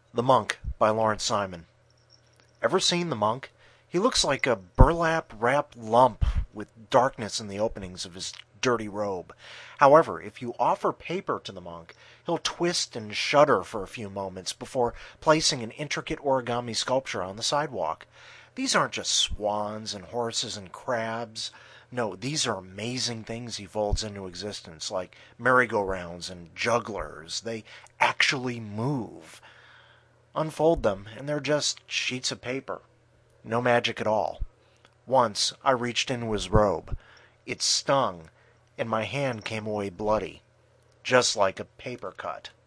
The Monk by Lawrence Simon. Ever seen the monk? He looks like a burlap wrapped lump with darkness in the openings of his dirty robe. However, if you offer paper to the monk, he'll twist and shudder for a few moments before placing an intricate origami sculpture on the sidewalk. These aren't just swans and horses and crabs. No, these are amazing things he folds into existence, like merry-go-rounds and jugglers. They actually move. Unfold them, and they're just sheets of paper. No magic at all. Once I reached into his robe. It stung, and my hand came away bloody, just like a paper cut.